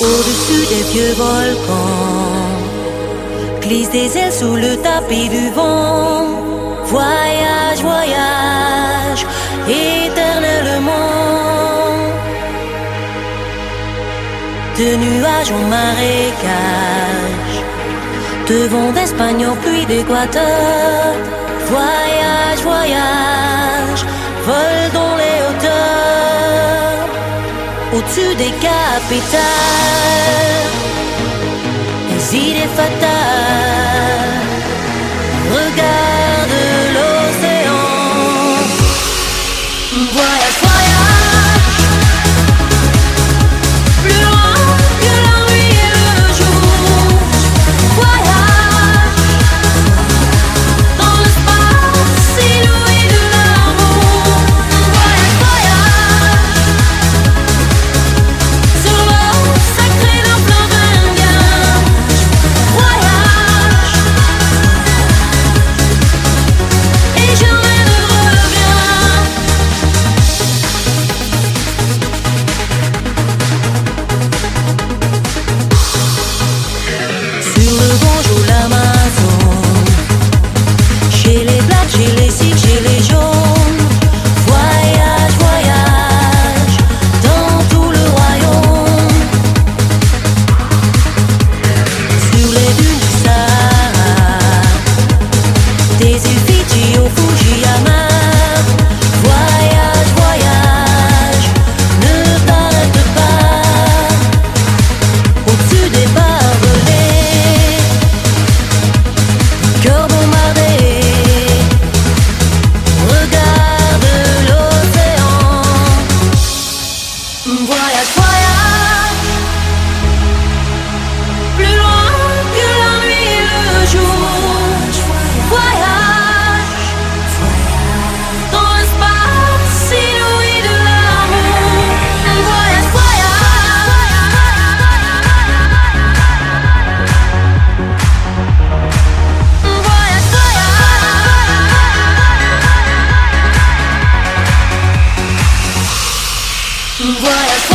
Au-dessus des vieux volcans, glisse des ailes sous le tapis du vent. Voyage, voyage, éternellement. De nuages en marécage, de vent d'Espagne en pluie d'Équateur. Voyage, voyage, vol dans les hauteurs. Au-dessus des capitales, les idées fatales. Regarde l'océan. Voyage, voyage, plus loin que la nuit et le jour. Voyage, dans l'espace inouï de l'amour. Voyage, voyage, sur l'eau sacrée d'un fleuve indien. Voyage, et jamais ne reviens. Sur le Gange ou l'Amazone, chez les blacks, chez les sikhs, chez les jaunes. Voyage, voyage, dans tout le royaume. Sur les dunes du Sahara, des îles Fidji au Fujiyama. Voyage, voyage, ne t'arrête pas. Au-dessus des barbelés, cœur bombardé. Regarde l'océan. Voyage, voyage, plus loin que la nuit et le jour. Voyage, dans l'espace inouï de l'amour. Voyage, voyage, voyage, voyage, voyage.